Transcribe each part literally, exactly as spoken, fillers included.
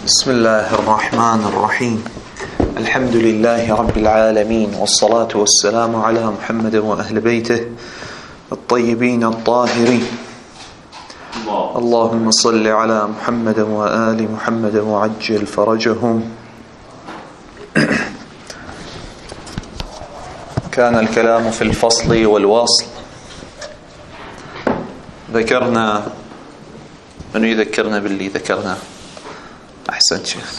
بسم الله الرحمن الرحيم. الحمد لله رب العالمين، والصلاة والسلام على محمد وأهل بيته الطيبين الطاهرين. اللهم صل على محمد وآل محمد وعجل فرجهم. كان الكلام في الفصل والوصل. ذكرنا، من يذكرنا باللي ذكرنا؟ أحسنت شيخ.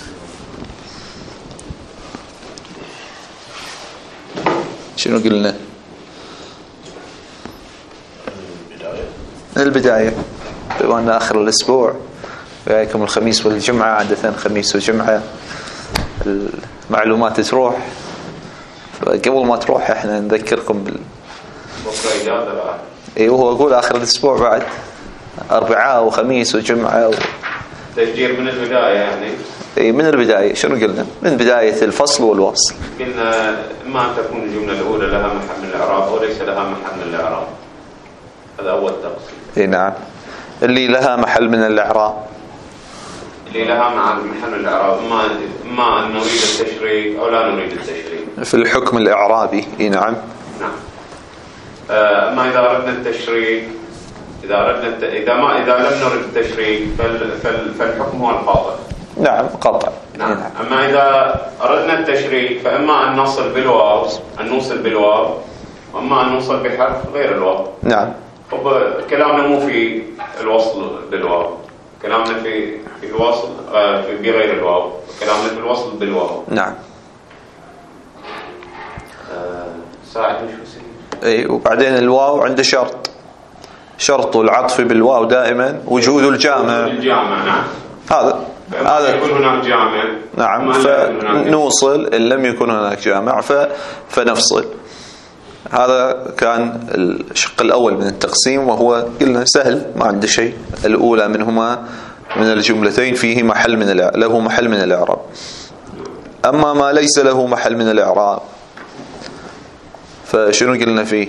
شنو قلنا؟ البداية. بما آخر الأسبوع وياكم الخميس والجمعة، عادة خميس وجمعة المعلومات تروح، قبل ما تروح احنا نذكركم بال بكرة إجازة بعد. اي وهو أقول آخر الأسبوع بعد أربعاء وخميس وجمعة و... تفجير من البداية يعني. اي من البداية. شنو قلنا؟ من بداية الفصل والوصل. قلنا إما أن تكون الجملة الأولى لها محل من الإعراب وليس لها محل من الإعراب. هذا أول تفصيل. اي نعم. اللي لها محل من الإعراب، اللي لها محل من الإعراب إما إما أن نريد التشريك أو لا نريد التشريك في الحكم الإعرابي. اي نعم. نعم. أما إذا أردنا التشريك، إذا أردنا الت... إذا ما إذا لم نرد التشريك فال... فال... فالحكم هو القاطع. نعم قطع. نعم. نعم. أما إذا أردنا التشريك فإما أن نصل بالواو، أن نوصل بالواو، وإما أن نوصل بحرف غير الواو. نعم. كلامنا مو في الوصل بالواو، كلامنا في في الوصل في بغير الواو، كلامنا في الوصل بالواو. نعم. آه ساعدني شو سيدي. اي وبعدين الواو عنده شرط، شرط العطف بالواو دائما وجود الجامع. الجامع نعم. هذا هذا يكون هناك جامع. نعم. فنوصل إن لم يكن هناك جامع ف... فنفصل. هذا كان الشق الأول من التقسيم، وهو قلنا سهل ما عنده شيء. الأولى منهما من الجملتين فيه محل من الإعراب، له محل من الإعراب. أما ما ليس له محل من الإعراب فشنو قلنا فيه؟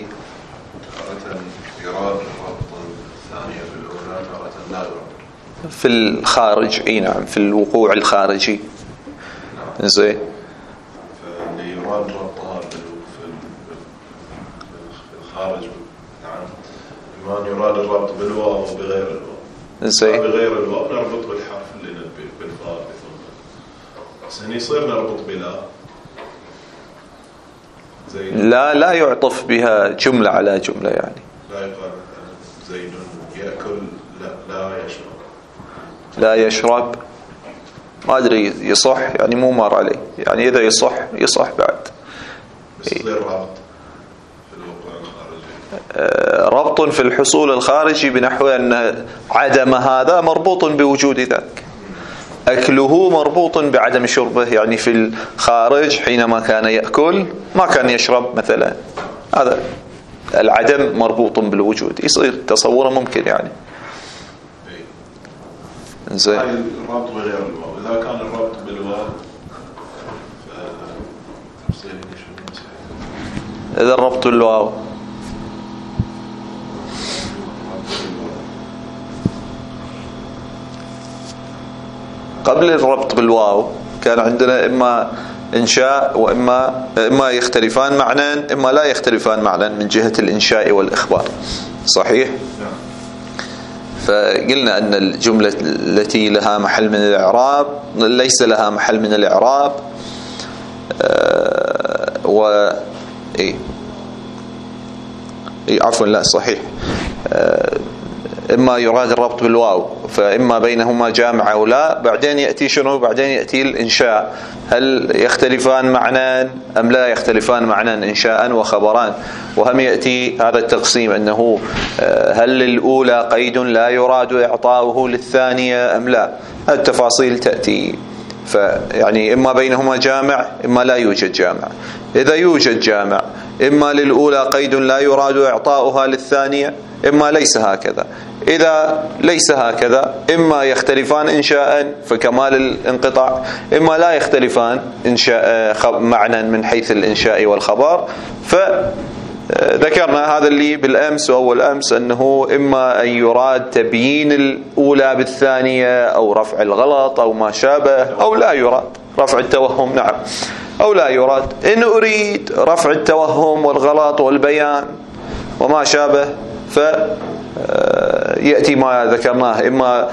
في الخارج. اي نعم، في الوقوع الخارجي. زين. فاللي يراد ربطها في الخارج نعم، بما أن يراد الربط بالواو وبغير الواو. زين. بغير الواو نربط بالحرف اللي بالفاء بس هنا يصير نربط بلا. زين. لا لا يعطف بها جملة على جملة يعني. لا يقال زيد يأكل لا لا يشرب. لا يشرب ما أدري يصح يعني، مو مر علي يعني. إذا يصح يصح بعد. بس يصير ربط في الوقوع الخارجي. آه ربط في الحصول الخارجي بنحو أن عدم هذا مربوط بوجود ذاك. أكله مربوط بعدم شربه، يعني في الخارج حينما كان يأكل ما كان يشرب مثلا. هذا العدم مربوط بالوجود، يصير تصوره ممكن يعني. زين. هاي الربط بغير الواو. إذا كان الربط بالواو فتفصيل شو؟ إذا الربط بالواو قبل الربط بالواو كان عندنا إما إنشاء وإما إما يختلفان معنى، إما لا يختلفان معنى من جهة الإنشاء والإخبار. صحيح؟ نعم. فقلنا أن الجملة التي لها محل من الإعراب ليس لها محل من الإعراب. أه و إيه إيه عفوا لا صحيح. أه إما يراد الربط بالواو فإما بينهما جامع أو لا. بعدين يأتي شنو؟ بعدين يأتي الإنشاء. هل يختلفان معنى أم لا يختلفان معنى؟ إنشاء وخبران. وهم يأتي هذا التقسيم أنه هل للأولى قيد لا يراد إعطاؤه للثانية أم لا. التفاصيل تأتي. فيعني إما بينهما جامع إما لا يوجد جامع. إذا يوجد جامع إما للأولى قيد لا يراد إعطاؤها للثانية إما ليس هكذا. إذا ليس هكذا إما يختلفان إنشاء فكمال الانقطاع، إما لا يختلفان إنشاء معنى من حيث الإنشاء والخبر ف ذكرنا هذا اللي بالأمس وأول أمس أنه إما أن يراد تبيين الأولى بالثانية أو رفع الغلط أو ما شابه، أو لا يراد رفع التوهم، نعم، أو لا يراد. إن أريد رفع التوهم والغلط والبيان وما شابه فيأتي ما ذكرناه، إما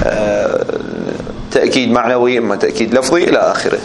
تأكيد معنوي إما تأكيد لفظي إلى آخره.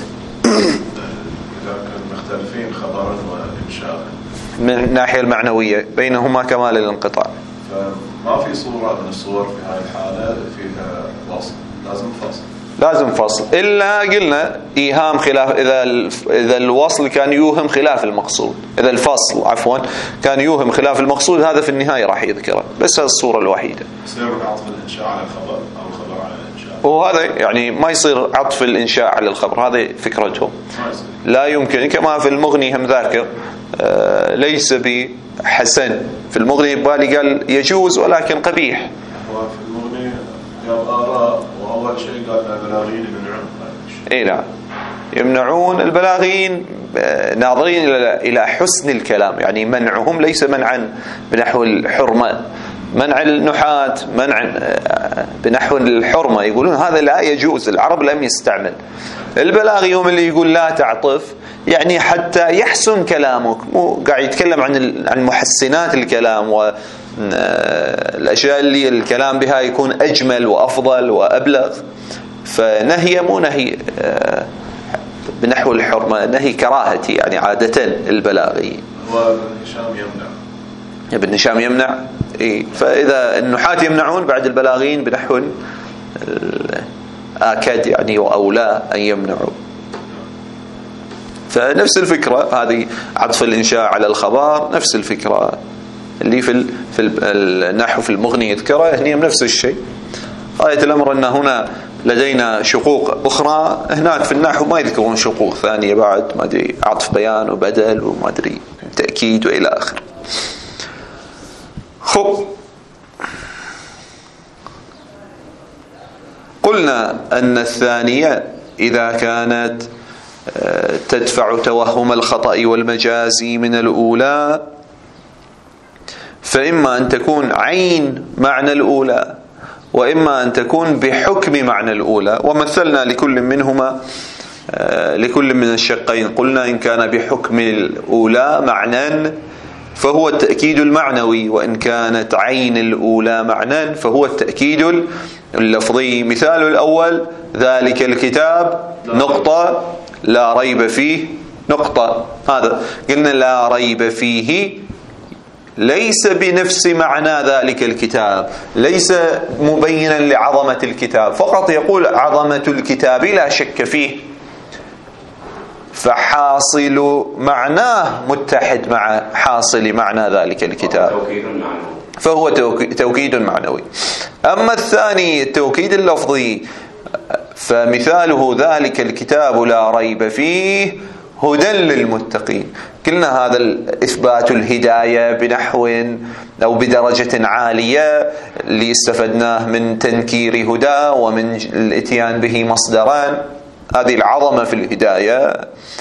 مختلفين خبرا وإنشاء من الناحية المعنوية بينهما كمال الانقطاع، فما في صورة من الصور في هذه الحالة فيها وصل، لازم فصل لازم فصل، إلا قلنا إيهام خلاف، إذا إذا الوصل كان يوهم خلاف المقصود، إذا الفصل عفوا كان يوهم خلاف المقصود، هذا في النهاية راح يذكره، بس هذه الصورة الوحيدة. يصير عطف الإنشاء على الخبر أو الخبر على الإنشاء، وهذا يعني ما يصير عطف الإنشاء على الخبر، هذه فكرتهم لا يمكن. كما في المغني هم ذاكر آه ليس بحسن، في المغني بالي قال يجوز ولكن قبيح. هو في المغني قال آراء، وأول شيء قال البلاغيين يمنعون. إيه نعم، يمنعون البلاغيين ناظرين إلى حسن الكلام، يعني منعهم ليس منعا بنحو الحرمة، منع النحاة منع بنحو الحرمة، يقولون هذا لا يجوز، العرب لم يستعمل. البلاغي هم اللي يقول لا تعطف، يعني حتى يحسن كلامك، مو قاعد يتكلم عن عن محسنات الكلام والأشياء اللي الكلام بها يكون أجمل وأفضل وأبلغ. فنهي مو نهي بنحو الحرمة، نهي كراهتي يعني عادة البلاغي. وابن هشام يمنع، ابن هشام يمنع، إيه. فإذا النحاة يمنعون بعد البلاغين بنحو آكد يعني وأولى أن يمنعوا. فنفس الفكرة هذه عطف الإنشاء على الخبر، نفس الفكرة اللي في في النحو في المغني يذكره هني نفس الشيء. غاية الأمر أن هنا لدينا شقوق أخرى، هناك في النحو ما يذكرون شقوق ثانية بعد، ما أدري عطف بيان وبدل وما أدري تأكيد وإلى آخره. خب، قلنا أن الثانية إذا كانت تدفع توهم الخطأ والمجاز من الأولى، فإما أن تكون عين معنى الأولى وإما أن تكون بحكم معنى الأولى. ومثلنا لكل منهما لكل من الشقين، قلنا إن كان بحكم الأولى معنى فهو التأكيد المعنوي، وإن كانت عين الأولى معنى فهو التأكيد اللفظي. مثال الأول ذلك الكتاب نقطة لا ريب فيه نقطة، هذا قلنا لا ريب فيه ليس بنفس معنى ذلك الكتاب، ليس مبينا لعظمة الكتاب، فقط يقول عظمة الكتاب لا شك فيه، فحاصل معناه متحد مع حاصل معنى ذلك الكتاب، فهو توكيد معنوي. أما الثاني التوكيد اللفظي فمثاله ذلك الكتاب لا ريب فيه هدى للمتقين. قلنا هذا إثبات الهداية بنحو أو بدرجة عالية اللي استفدناه من تنكير هدى ومن الاتيان به مصدران، هذه العظمة في الهداية.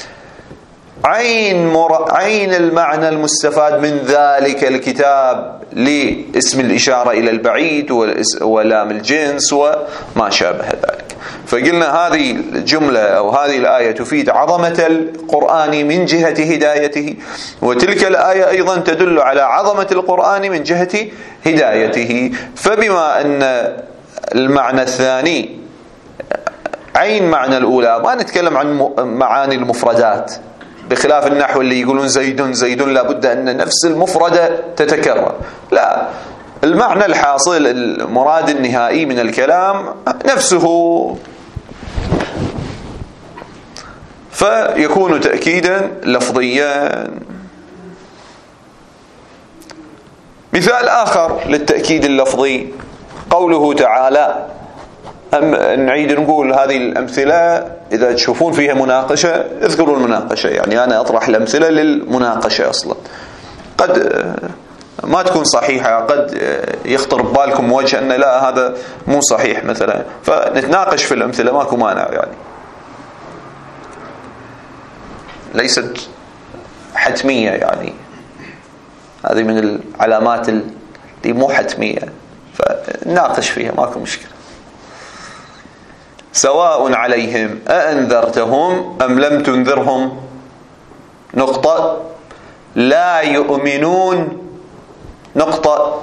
عين, مر... عين المعنى المستفاد من ذلك الكتاب لاسم الإشارة إلى البعيد ولام الجنس وما شابه ذلك. فقلنا هذه الجملة أو هذه الآية تفيد عظمة القرآن من جهة هدايته، وتلك الآية أيضا تدل على عظمة القرآن من جهة هدايته. فبما أن المعنى الثاني عين معنى الأولى، ما نتكلم عن معاني المفردات بخلاف النحو اللي يقولون زيد زيد لابد أن نفس المفردة تتكرر، لا، المعنى الحاصل المراد النهائي من الكلام نفسه، فيكون تأكيدا لفظيا. مثال آخر للتأكيد اللفظي قوله تعالى، أم نعيد نقول هذه الأمثلة إذا تشوفون فيها مناقشة اذكروا المناقشة، يعني أنا أطرح الأمثلة للمناقشة أصلا، قد ما تكون صحيحة، قد يخطر ببالكم وجه أن لا هذا مو صحيح مثلا، فنتناقش في الأمثلة ماكو مانع، يعني ليست حتمية يعني. هذه من العلامات اللي مو حتمية، فناقش فيها ماكو مشكلة. سواء عليهم أأنذرتهم أم لم تنذرهم نقطة لا يؤمنون نقطة.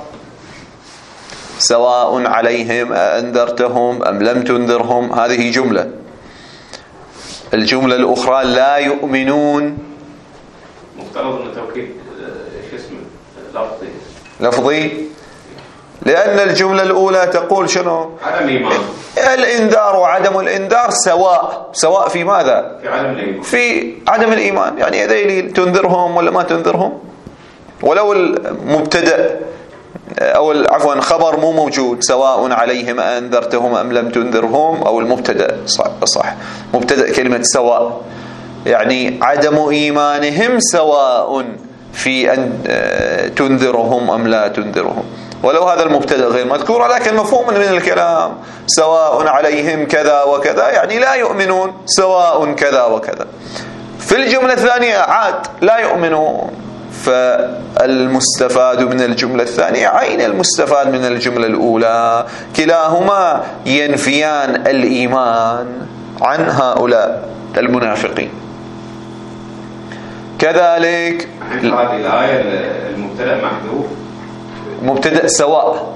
سواء عليهم أأنذرتهم أم لم تنذرهم، هذه جملة. الجملة الأخرى لا يؤمنون مفترض أن توكيد شو اسمه لفظي لفظي، لأن الجملة الأولى تقول شنو؟ عدم إيمان. الإنذار وعدم الإنذار سواء. سواء في ماذا؟ في عدم الإيمان. في عدم الإيمان، يعني هذيلي تنذرهم ولا ما تنذرهم، ولو المبتدأ أو عفوا خبر مو موجود، سواء عليهم أنذرتهم أم لم تنذرهم، أو المبتدأ صح, صح مبتدأ كلمة سواء، يعني عدم إيمانهم سواء في أن تنذرهم أم لا تنذرهم، ولو هذا المبتدأ غير مذكور، لكن مفهوم من الكلام سواء عليهم كذا وكذا، يعني لا يؤمنون سواء كذا وكذا. في الجملة الثانية عاد لا يؤمنون، فالمستفاد من الجملة الثانية عين المستفاد من الجملة الأولى، كلاهما ينفيان الإيمان عن هؤلاء المنافقين. كذلك هذه الآية المبتدأ محذوف، مبتدأ سواء،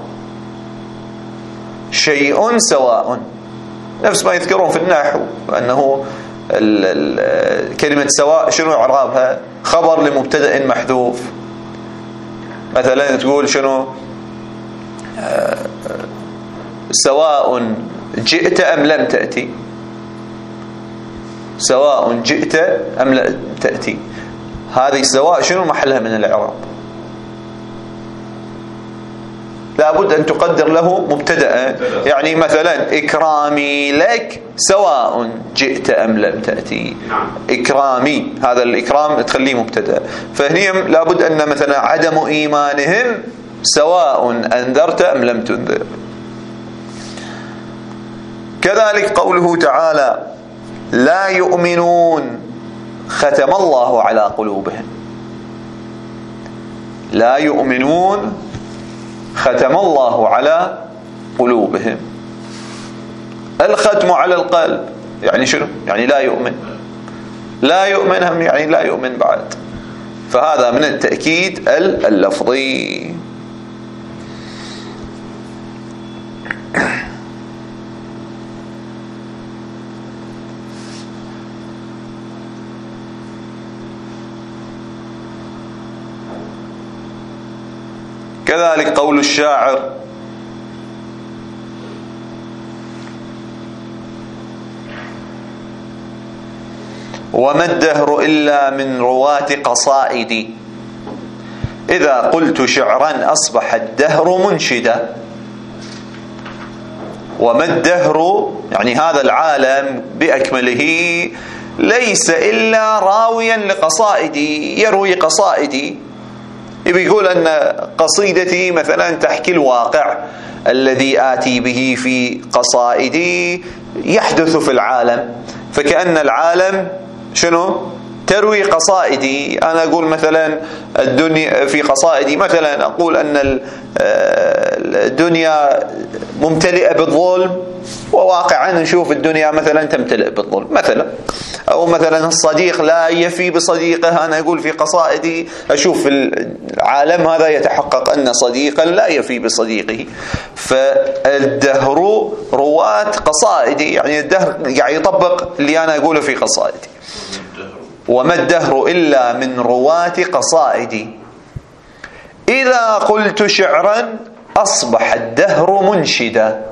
شيء سواء، نفس ما يذكرون في النحو أنه كلمة سواء شنو إعرابها؟ خبر لمبتدأ محذوف. مثلا تقول شنو؟ سواء جئت أم لم تأتي، سواء جئت أم لم تأتي، هذه سواء شنو محلها من الإعراب؟ لابد أن تقدر له مبتدأ، يعني مثلا إكرامي لك سواء جئت أم لم تأتي، إكرامي هذا الإكرام تخليه مبتدأ، فهني لابد أن مثلا عدم إيمانهم سواء أنذرت أم لم تنذر. كذلك قوله تعالى لا يؤمنون ختم الله على قلوبهم، لا يؤمنون ختم الله على قلوبهم. الختم على القلب يعني شنو؟ يعني لا يؤمن، لا يؤمن هم يعني لا يؤمن بعد، فهذا من التأكيد اللفظي. كذلك قول الشاعر وما الدهر إلا من رواة قصائدي، إذا قلت شعرا أصبح الدهر منشدا. وما الدهر يعني هذا العالم بأكمله ليس إلا راويا لقصائدي، يروي قصائدي، يقول أن قصيدتي مثلا تحكي الواقع الذي آتي به في قصائدي يحدث في العالم، فكأن العالم شنو؟ تروي قصائدي. أنا أقول مثلا الدنيا في قصائدي مثلا أقول أن الدنيا ممتلئة بالظلم، وواقعا نشوف الدنيا مثلا تمتلئ بالظلم مثلا، أو مثلا الصديق لا يفي بصديقه، أنا أقول في قصائدي أشوف في العالم هذا يتحقق أن صديقا لا يفي بصديقه. فالدهر رواة قصائدي، يعني الدهر يعني يطبق اللي أنا أقوله في قصائدي. وما الدهر إلا من رواة قصائدي، إذا قلت شعرا أصبح الدهر منشدا.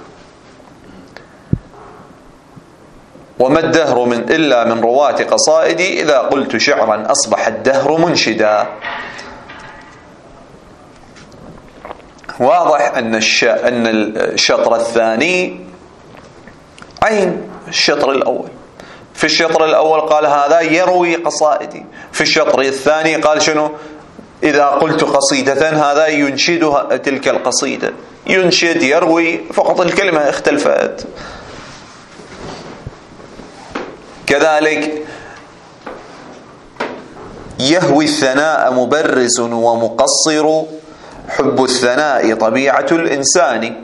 وما الدهر من إلا من رواة قصائدي، إذا قلت شعرا أصبح الدهر منشدا. واضح أن الش... أن الشطر الثاني عين الشطر الأول. في الشطر الأول قال هذا يروي قصائدي، في الشطر الثاني قال شنو؟ إذا قلت قصيدة هذا ينشدها تلك القصيدة، ينشد يروي، فقط الكلمة اختلفت. كذلك يهوي الثناء مبرز ومقصر، حب الثناء طبيعة الإنسان.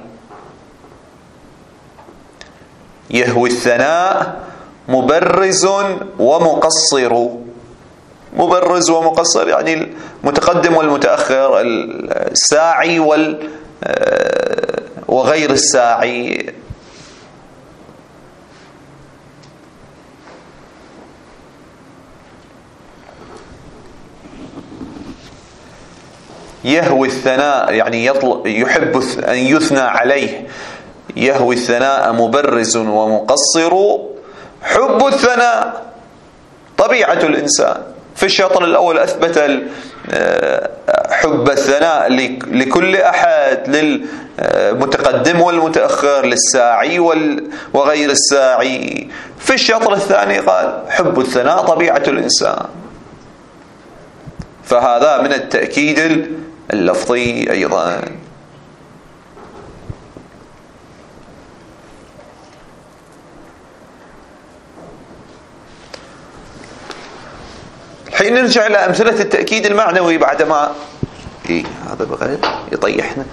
يهوي الثناء مبرز ومقصر. مبرز ومقصر يعني المتقدم والمتأخر، الساعي وال وغير الساعي. يهوي الثناء يعني يطلب يحب أن يثنى عليه. يهوي الثناء مبرز ومقصر، حب الثناء طبيعة الإنسان. في الشطر الأول أثبت حب الثناء لكل أحد، للمتقدم والمتأخر، للساعي وغير الساعي. في الشطر الثاني قال حب الثناء طبيعة الإنسان. فهذا من التأكيد اللفظي أيضا. الحين نرجع إلى أمثلة التأكيد المعنوي بعدما إيه هذا بغير يطيحنا.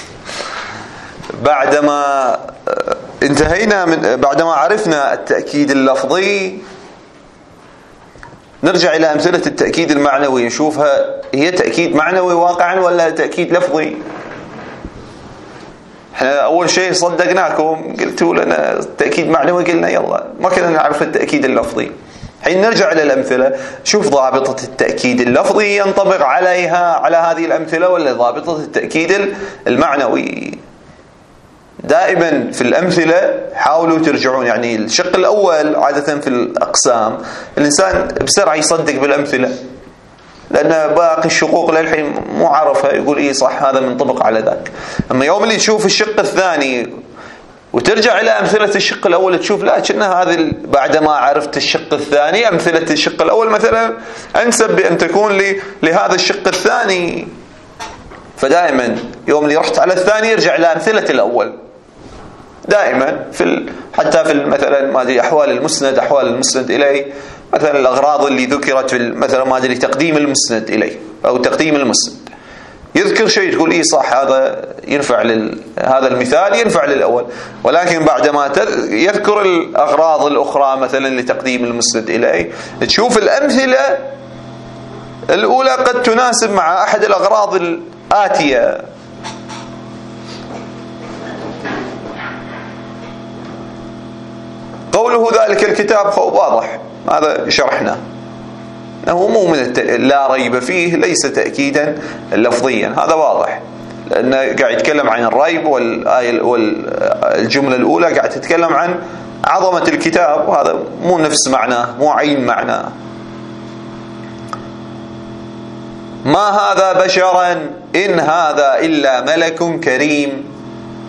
بعدما انتهينا من بعدما عرفنا التأكيد اللفظي، نرجع إلى أمثلة التأكيد المعنوي نشوفها هي تأكيد معنوي واقعا ولا تأكيد لفظي. احنا أول شيء صدقناكم، قلتوا لنا تأكيد معنوي، قلنا يلا ما كنا نعرف التأكيد اللفظي. حين نرجع إلى الأمثلة شوف ضابطة التأكيد اللفظي ينطبق عليها على هذه الأمثلة ولا ضابطة التأكيد المعنوي. دائما في الأمثلة حاولوا ترجعون، يعني الشق الأول عادة في الأقسام الإنسان بسرعة يصدق بالأمثلة لأن باقي الشقوق للحين مو عارفها، يقول إيه صح هذا منطبق على ذاك. أما يوم اللي تشوف الشق الثاني وترجع إلى أمثلة الشق الأول تشوف لا كأنها هذه بعدما عرفت الشق الثاني أمثلة الشق الأول مثلا أنسب بأن تكون لهذا الشق الثاني. فدائما يوم اللي رحت على الثاني يرجع إلى أمثلة الأول دائما في ال... حتى في مثلا ما ادري احوال المسند، احوال المسند اليه، مثلا الاغراض اللي ذكرت في مثلا ما ادري تقديم المسند اليه او تقديم المسند، يذكر شيء تقول اي صح هذا ينفع لل... هذا المثال ينفع للاول، ولكن بعدما ت... يذكر الاغراض الاخرى مثلا لتقديم المسند اليه تشوف الامثله الاولى قد تناسب مع احد الاغراض الاتيه. قوله ذلك الكتاب واضح، هذا شرحنا انه مو من الت... لا ريب فيه، ليس تأكيدا لفظيا، هذا واضح لأنه قاعد يتكلم عن الريب، والآية والجملة الأولى قاعد تتكلم عن عظمة الكتاب، وهذا مو نفس معناه، مو عين معناه. ما هذا بشرا إن هذا إلا ملك كريم.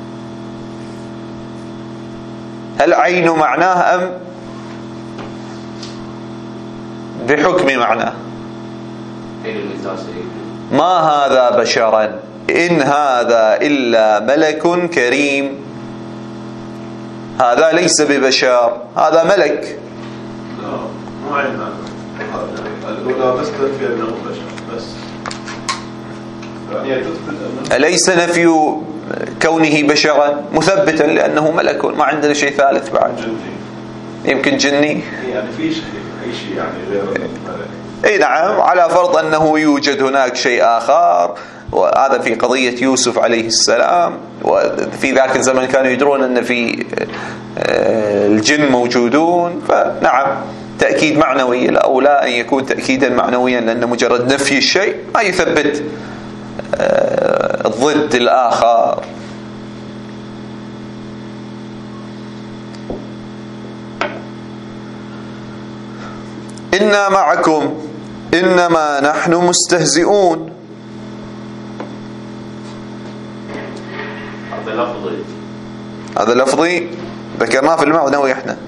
هل عين معناه أم بحكم معناه؟ ما هذا بشرا إن هذا إلا ملك كريم. هذا ليس ببشر، هذا ملك. لا مو عين الأولى بس تنفي أنه بشر بس، يعني تثبت أنه أليس نفي كونه بشرا مثبتا لأنه ملك؟ ما عندنا شيء ثالث بعد. جني. يمكن جني يعني في شيء أي شيء يعني غير الملك. اي نعم، على فرض أنه يوجد هناك شيء آخر، وهذا في قضية يوسف عليه السلام، وفي ذاك الزمن كانوا يدرون أن في الجن موجودون، فنعم تأكيد معنوي الأولى أن يكون تأكيدا معنويا، لأن مجرد نفي الشيء ما يثبت الضد الآخر. إنا معكم إنما نحن مستهزئون. هذا لفظي، هذا لفظي ذكرناه في المعنوي احنا.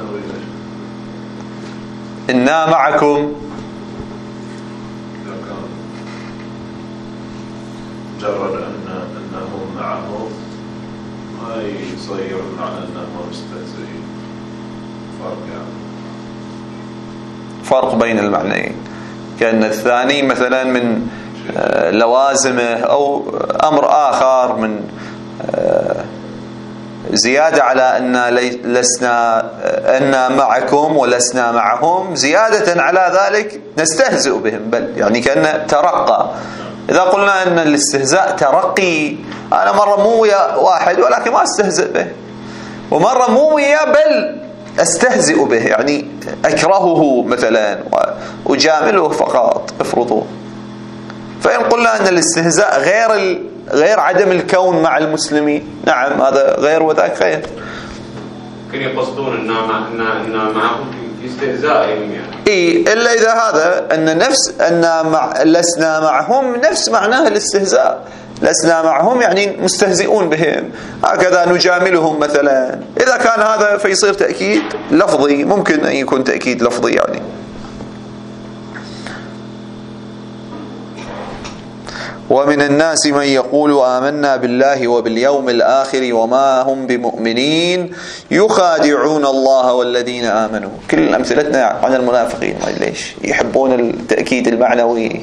إنا معكم مجرد أن أنه معه ما يصير على أنه مستهزئين. فرق يعني فرق بين المعنيين. كأن الثاني مثلا من لوازمه أو أمر آخر من زيادة على أن لسنا أن معكم ولسنا معهم، زيادة على ذلك نستهزئ بهم، بل يعني كأن ترقى. إذا قلنا أن الاستهزاء ترقي، أنا مرة مو ويا واحد ولكن ما استهزئ به، ومرة مو ويا بل استهزئ به، يعني أكرهه مثلا وأجامله فقط افرضوه. فإن قلنا أن الاستهزاء غير غير عدم الكون مع المسلمين، نعم هذا غير وذاك غير. يمكن يقصدون أن أن معهم في استهزائهم يعني. إيه، إلا إذا هذا أن نفس أن مع لسنا معهم نفس معناه الاستهزاء، لسنا معهم يعني مستهزئون بهم، هكذا نجاملهم مثلا. إذا كان هذا فيصير تأكيد لفظي، ممكن أن يكون تأكيد لفظي يعني. ومن الناس من يقول آمنا بالله وباليوم الآخر وما هم بمؤمنين يخادعون الله والذين آمنوا. كل أمثلتنا عن المنافقين، ما ليش يحبون التأكيد المعنوي.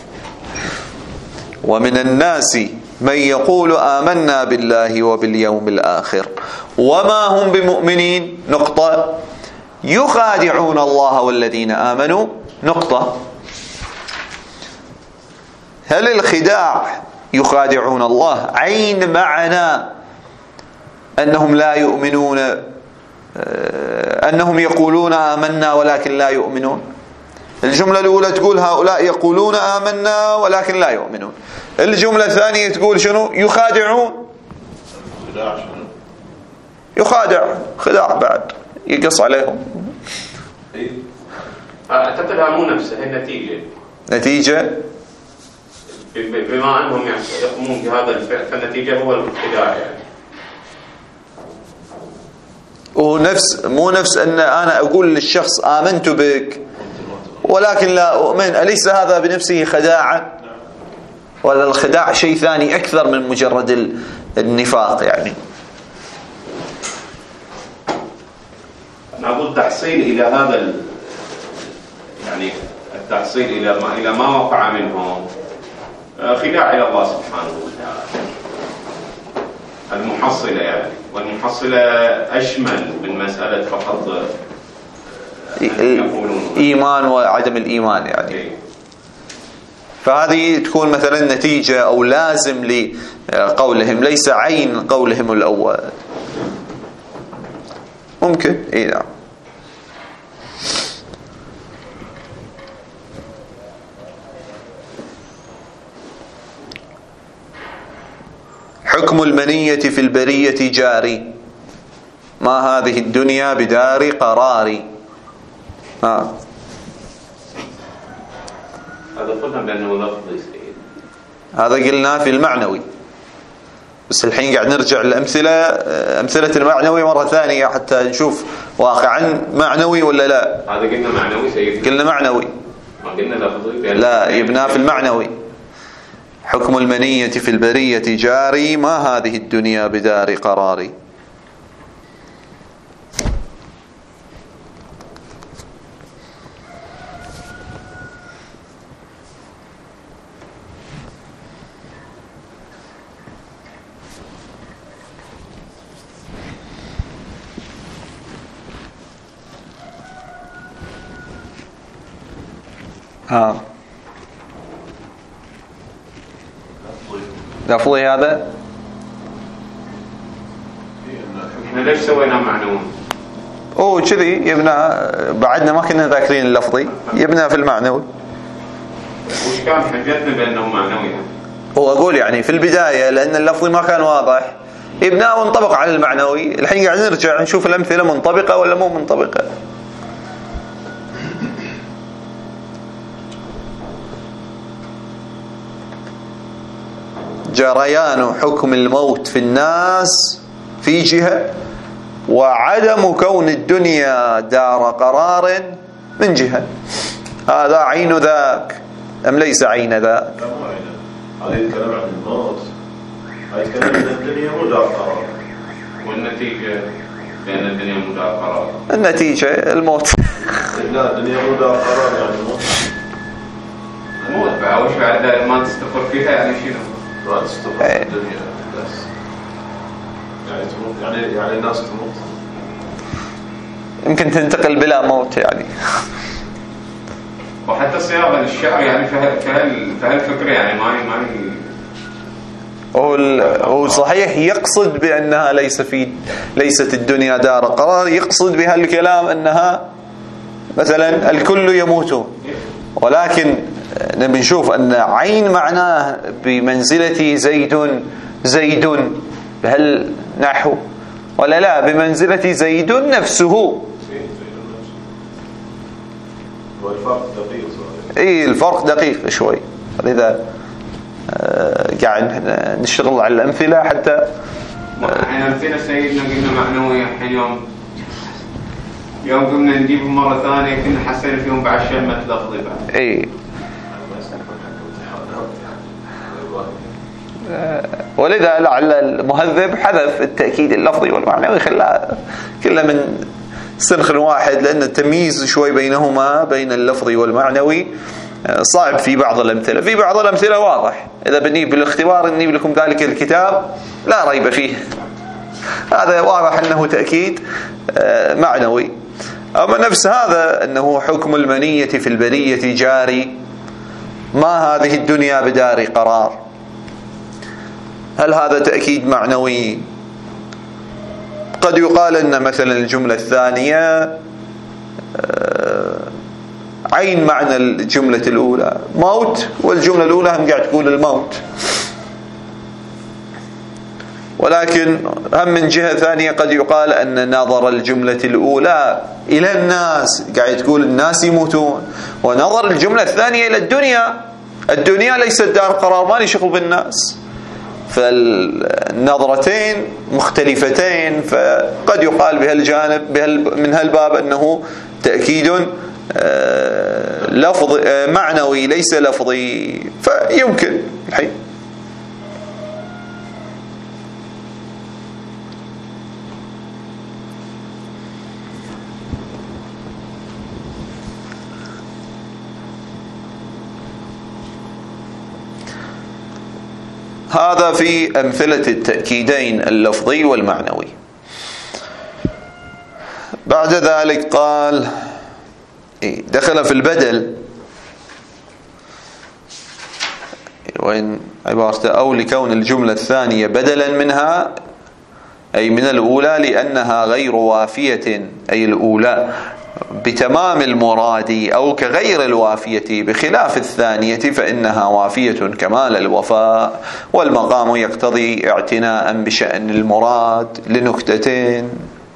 ومن الناس من يقول آمنا بالله وباليوم الآخر وما هم بمؤمنين نقطة يخادعون الله والذين آمنوا نقطة. هل الخداع يخادعون الله عين معنى أنهم لا يؤمنون، أنهم يقولون آمنا ولكن لا يؤمنون؟ الجملة الأولى تقول هؤلاء يقولون آمنا ولكن لا يؤمنون. الجملة الثانية تقول شنو؟ يخادعون. يخادع خداع بعد يقص عليهم. أعتقدها مو نفسها النتيجة. نتيجة بما أنهم يقومون بهذا الفعل، فالنتيجة هو الخداع يعني. ونفس مو نفس أن أنا أقول للشخص آمنت بك ولكن لا أؤمن، أليس هذا بنفسه خداعة؟ ولا الخداع شيء ثاني أكثر من مجرد النفاق يعني؟ أنا أقول تحصيل إلى هذا ال... يعني التحصيل إلى ما إلى ما وقع منهم خداع إلى الله سبحانه وتعالى، المحصلة يعني. والمحصلة أشمل من مسألة فقط الإيمان وعدم الإيمان يعني. فهذه تكون مثلا نتيجة أو لازم لقولهم، ليس عين قولهم الأول. ممكن إيه نعم. حكم المنية في البرية جاري، ما هذه الدنيا بدار قرار. ها هذا قلنا بأنه لفظي سيد، هذا قلنا في المعنوي، بس الحين قاعد نرجع للأمثلة، أمثلة المعنوي مرة ثانية حتى نشوف واقعا معنوي ولا لا. هذا قلنا معنوي سيد، قلنا معنوي ما قلنا لفظي. لا، يبنى في المعنوي. حكم المنية في البرية جاري، ما هذه الدنيا بدار قرار. ها لفظي هذا. احنا ليش سوينا معنوي؟ اوه كذي يبنى، بعدنا ما كنا ذاكرين اللفظي، يبنى في المعنوي. وش كان حجتنا بأنه معنوي؟ هو أقول يعني في البداية لأن اللفظي ما كان واضح، يبنى ونطبق على المعنوي. الحين قاعد نرجع نشوف الأمثلة منطبقة ولا مو منطبقة. جريان حكم الموت في الناس في جهة، وعدم كون الدنيا دار قرار من جهة. هذا عين ذاك أم ليس عين ذاك؟ لا مو عين. هذا يتكلم عن الموت، هذا يتكلم عن الدنيا مو دار قرار. والنتيجة بأن الدنيا مو دار قرار. النتيجة الموت. لا الدنيا مو دار قرار يعني الموت. تموت بقى وش بعد ما تستقر فيها يعني شنو؟ ما تستقر في الدنيا بس يعني تموت يعني يعني الناس تموت يمكن تنتقل بلا موت يعني. وحتى صياغة الشعر يعني فهل فهالفكرة يعني ما ما هو صحيح يقصد بأنها ليس في ليست الدنيا دار قرار، يقصد بها الكلام أنها مثلا الكل يموتون، ولكن نبي نشوف أن عين معناه بمنزلة زيد زيد بهالنحو ولا لا، بمنزلة زيد نفسه. والفرق دقيق اي الفرق دقيق شوي، لذا آه قاعد نشتغل على الأمثلة حتى احنا أمثلة سيدنا قلنا معنوية. الحين يوم يوم قمنا نجيبهم مرة ثانية كنا حسينا فيهم بعد شمة لفظي بعد. اي آه ولذا لعل المهذب حذف التأكيد اللفظي والمعنوي، خلاها كلها من سنخ واحد، لأن التمييز شوي بينهما بين اللفظي والمعنوي صعب في بعض الأمثلة. في بعض الأمثلة واضح، إذا بنجيب بالاختبار نجيب لكم ذلك الكتاب لا ريب فيه، هذا واضح أنه تأكيد معنوي. أما نفس هذا أنه حكم المنية في البرية جاري، ما هذه الدنيا بدار قرار، هل هذا تأكيد معنوي؟ قد يقال أن مثلا الجملة الثانية عين معنى الجملة الأولى موت، والجملة الأولى هم قاعد تقول الموت، ولكن هم من جهة ثانية قد يقال أن نظر الجملة الأولى إلى الناس قاعد تقول الناس يموتون، ونظر الجملة الثانية إلى الدنيا، الدنيا ليست دار قرار، ما لي شغل بالناس، فالنظرتين مختلفتين، فقد يقال بهالجانب من هالباب أنه تأكيد لفظ معنوي ليس لفظي، فيمكن الحين. هذا في أمثلة التأكيدين اللفظي والمعنوي. بعد ذلك قال دخل في البدل، وين عبارته أو لكون الجملة الثانية بدلا منها أي من الأولى لأنها غير وافية، أي الأولى بتمام المراد أو كغير الوافية بخلاف الثانية فإنها وافية كمال الوفاء، والمقام يقتضي اعتناء بشأن المراد لنكتتين.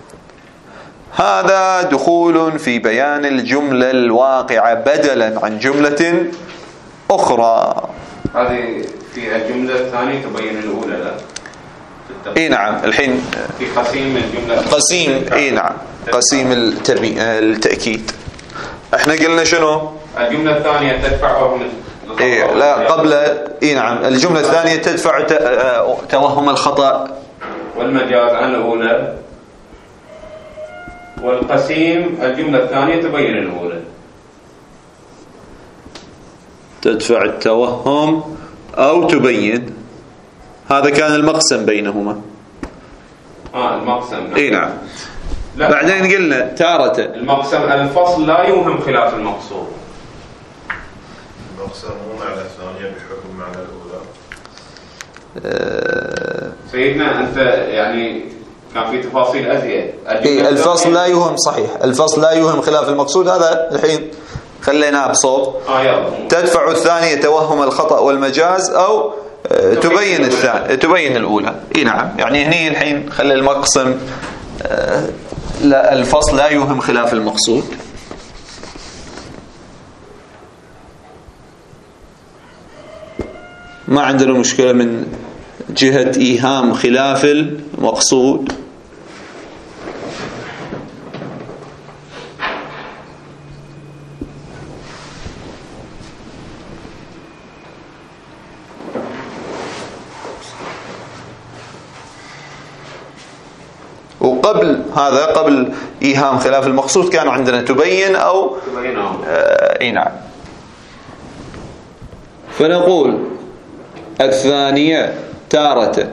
هذا دخول في بيان الجملة الواقعة بدلا عن جملة أخرى. هذه في الجملة الثانية تبين الأولى لا؟ اي نعم. الحين في قسيم الجملة قسيم اي نعم قسيم التربي... التأكيد احنا قلنا شنو؟ الجملة الثانية تدفعهم اي لا قبل اي نعم الجملة الثانية تدفع ت... توهم الخطأ والمجاز عن الأولى، والقسيم الجملة الثانية تبين الأولى، تدفع التوهم أو تبين. هذا كان المقسم بينهما. آه المقسم. اي نعم. بعدين قلنا تارة المقسم الفصل لا يوهم خلاف المقصود. المقسم مو معنى الثانية بحكم معنى الأولى. أه سيدنا أنت يعني كان في تفاصيل أزيد. إيه الفصل لا يوهم صحيح، الفصل لا يوهم خلاف المقصود، هذا الحين خليناه بصوت. آه يلا. تدفع الثانية توهم الخطأ والمجاز أو أه تبين الثانية تبين الأولى. إيه نعم. يعني هني الحين خلي المقسم أه لا الفصل لا يوهم خلاف المقصود. ما عندنا مشكلة من جهة إيهام خلاف المقصود. وقبل هذا قبل إيهام خلاف المقصود كان عندنا تبين أو تبين آه اي نعم. فنقول الثانية تارة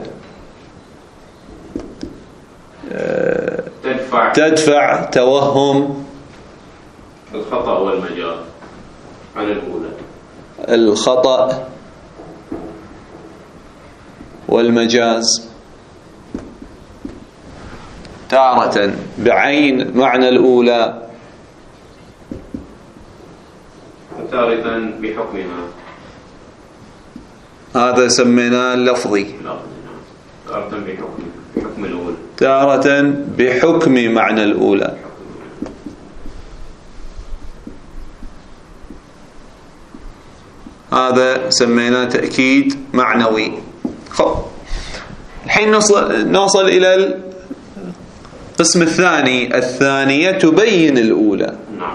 تدفع تدفع توهم الخطأ والمجاز عن الأولى. الخطأ والمجاز تارة بعين معنى الأولى وتارة بحكمها. هذا سميناه اللفظي. تارة بحكم بحكم الأولى. تارة بحكم معنى الأولى. هذا سميناه تأكيد معنوي. خب الحين نوصل نوصل إلى القسم الثاني. الثانية تبين الأولى. نعم.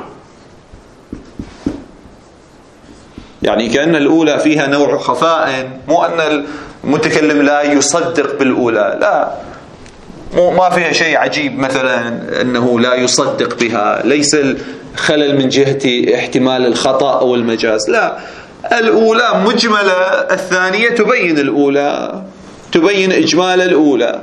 يعني كأن الأولى فيها نوع خفاء، مو أن المتكلم لا يصدق بالأولى، لا، مو ما فيها شيء عجيب مثلا أنه لا يصدق بها، ليس الخلل من جهة احتمال الخطأ أو المجاز، لا، الأولى مجملة، الثانية تبين الأولى، تبين إجمال الأولى.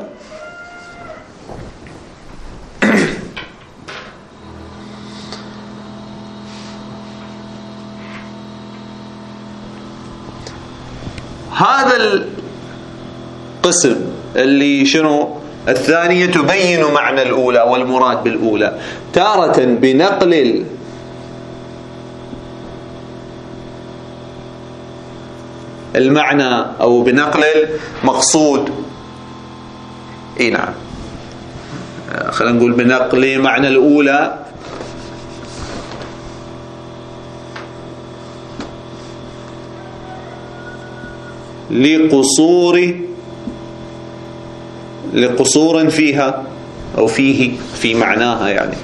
هذا القسم اللي شنو الثانية تبين معنى الأولى والمراد بالأولى، تارة بنقل المعنى أو بنقل المقصود. اي نعم، خلينا نقول بنقل معنى الأولى لقصور لقصور فيها أو فيه في معناها، يعني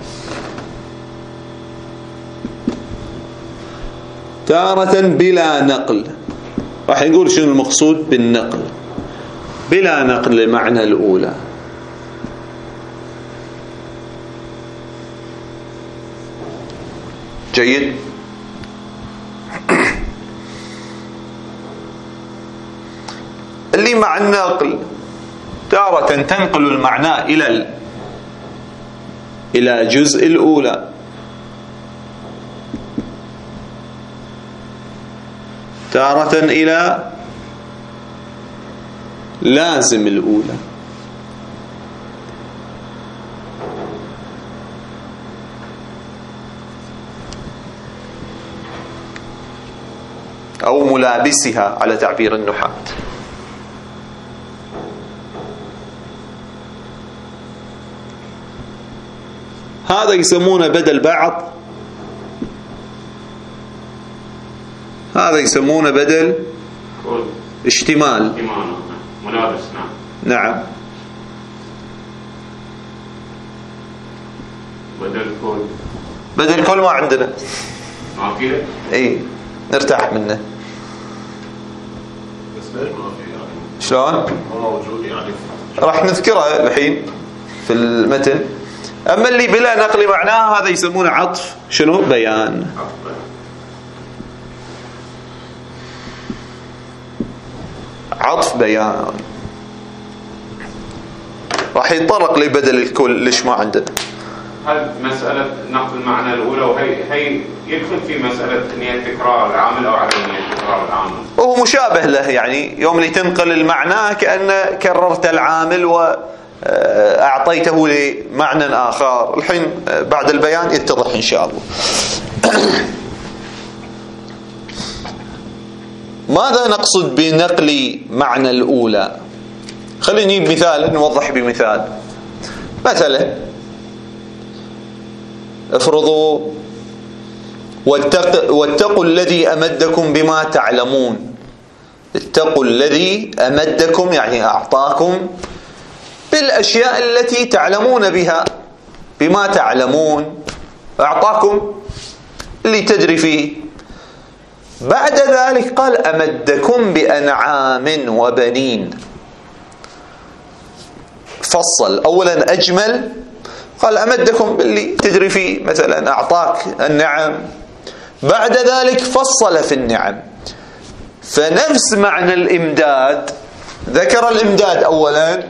تارة بلا نقل. راح يقول شنو المقصود بالنقل، بلا نقل معنى الأولى. جيد. اللي مع النقل تارة تنقل المعنى إلى إلى جزء الأولى، تارة إلى لازم الأولى، أو ملابسها على تعبير النحاة. هذا يسمونه بدل بعض، هذا يسمونه بدل اشتمال، ملابس. نعم. نعم. بدل كل بدل كل ما عندنا، ما فيه. اي نرتاح منه. بس ليش ما في يعني؟ شلون؟ ما موجود يعني. راح نذكرها الحين في المتن. أما اللي بلا نقل معناه هذا يسمونه عطف شنو بيان. عطف بيان. راح يتطرق لبدل الكل ليش ما عندنا. هل مسألة نقل المعنى الأولى وهي هي يدخل في مسألة نية تكرار العامل أو عدم نية تكرار العامل؟ وهو مشابه له، يعني يوم اللي تنقل المعنى كأن كررت العامل وأعطيته لمعنى آخر. الحين بعد البيان يتضح إن شاء الله. ماذا نقصد بنقل معنى الأولى؟ خليني بمثال نوضح بمثال. مثلا افرضوا واتق واتقوا الذي أمدكم بما تعلمون. اتقوا الذي أمدكم يعني أعطاكم بالأشياء التي تعلمون بها، بما تعلمون أعطاكم اللي تدري فيه. بعد ذلك قال أمدكم بأنعام وبنين. فصل أولا أجمل، قال أمدكم باللي تدري فيه، مثلا أعطاك النعم. بعد ذلك فصل في النعم. فنفس معنى الإمداد، ذكر الإمداد أولا،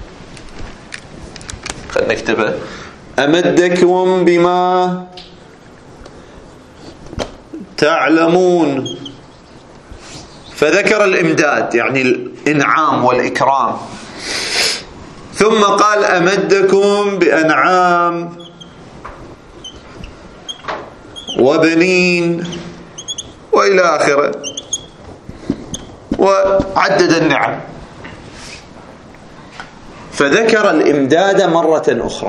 خلنا نكتبه، أمدكم بما تعلمون، فذكر الإمداد يعني الإنعام والإكرام، ثم قال أمدكم بأنعام وبنين وإلى آخره، وعدد النعم، فذكر الإمداد مرة أخرى.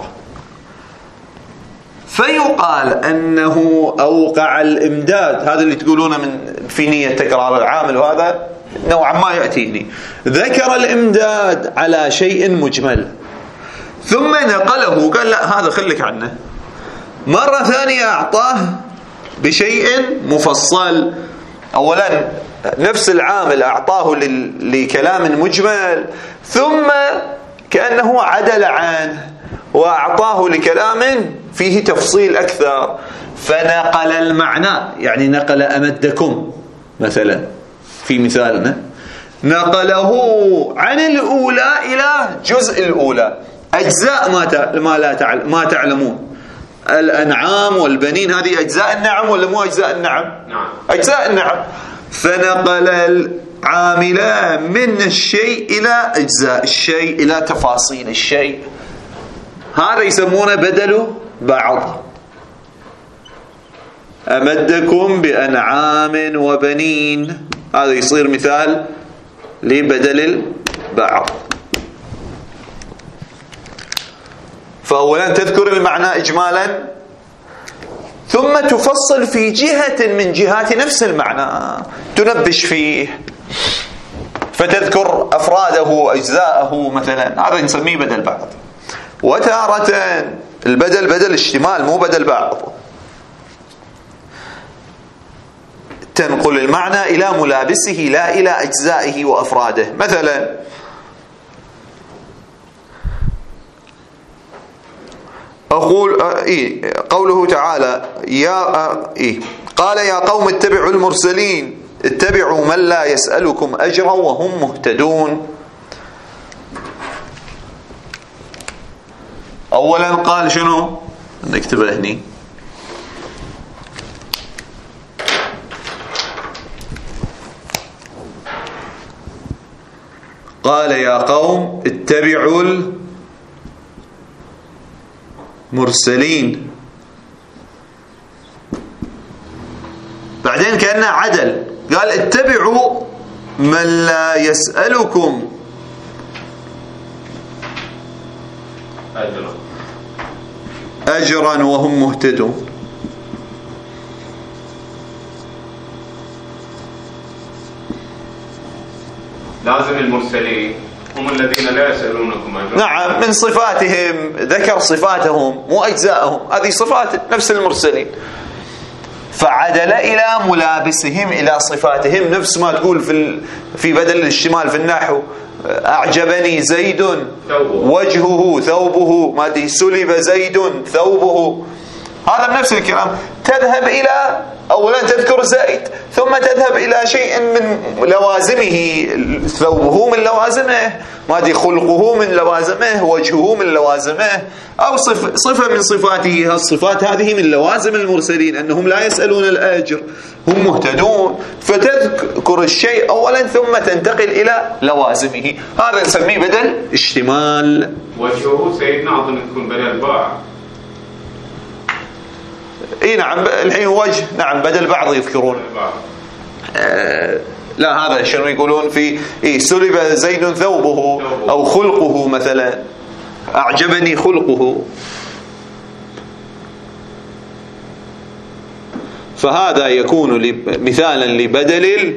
فيقال أنه أوقع الإمداد، هذا اللي تقولونه من في نية تكرار العامل، وهذا نوعا ما يأتيني. ذكر الإمداد على شيء مجمل ثم نقله، قال لا هذا خليك عنه، مرة ثانية أعطاه بشيء مفصل. أولا نفس العامل أعطاه لكلام مجمل، ثم كأنه عدل عنه وأعطاه لكلام فيه تفصيل أكثر، فنقل المعنى، يعني نقل أمدكم مثلا في مثالنا، نقله عن الأولى إلى جزء الأولى، أجزاء ما ما لا تعلم ما تعلمون، الأنعام والبنين هذه أجزاء النعم ولا مو أجزاء النعم؟ نعم أجزاء النعم. فنقل العاملة من الشيء إلى أجزاء الشيء إلى تفاصيل الشيء، هذا يسمونه بدل بعض. أمدكم بأنعام وبنين، هذا يصير مثال لبدل البعض. فأولا تذكر المعنى إجمالا، ثم تفصل في جهة من جهات نفس المعنى، تنبش فيه، فتذكر أفراده أجزاءه مثلا، هذا نسميه بدل بعض. وتارة البدل بدل اشتمال مو بدل بعض، تنقل المعنى إلى ملابسه لا إلى أجزائه وأفراده. مثلا أقول إيه قوله تعالى يا إيه قال يا قوم اتبعوا المرسلين اتبعوا من لا يسألكم أجرا وهم مهتدون. أولا قال شنو؟ نكتبه هني، قال يا قوم اتبعوا المرسلين، بعدين كأنه عدل، قال اتبعوا من لا يسألكم أجرا أجرا وهم مهتدون. لازم المرسلين هم الذين لا يسألونكم أجرا. نعم، من صفاتهم ذكر صفاتهم مو أجزائهم، هذه صفات نفس المرسلين، فعدل إلى ملابسهم إلى صفاتهم، نفس ما تقول في في بدل الاشتمال في النحو أعجبني زيد وجهه ثوبه، ما دي سلب زيد ثوبه، هذا نفس الكلام. تذهب إلى أولا تذكر زيد، ثم تذهب إلى شيء من لوازمه، ثوبه من لوازمه، ما دي خلقه من لوازمه، وجهه من لوازمه، أو صف صفة من صفاته. الصفات هذه من لوازم المرسلين، أنهم لا يسألون الأجر، هم مهتدون. فتذكر الشيء أولا ثم تنتقل إلى لوازمه، هذا نسميه بدل اشتمال. وجهه سيدنا أظن تكون بدل باع. اي نعم، الحين وجه نعم بدل بعض يذكرون. آه لا، هذا شنو يقولون في إيه سلب زيد ثوبه أو خلقه مثلا، أعجبني خلقه. فهذا يكون مثالا لبدل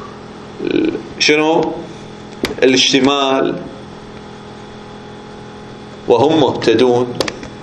شنو الاشتمال وهم مهتدون.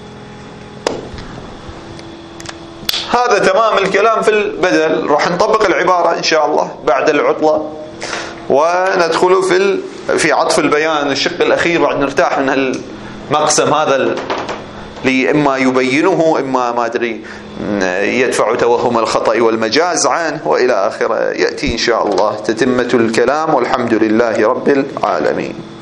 هذا تمام الكلام في البدل. راح نطبق العبارة إن شاء الله بعد العطلة، وندخل في في عطف البيان الشق الأخير بعد نرتاح من المقسم هذا إما يبينه إما ما أدري يدفع توهم الخطأ والمجاز عنه وإلى آخره. يأتي إن شاء الله تتمة الكلام، والحمد لله رب العالمين.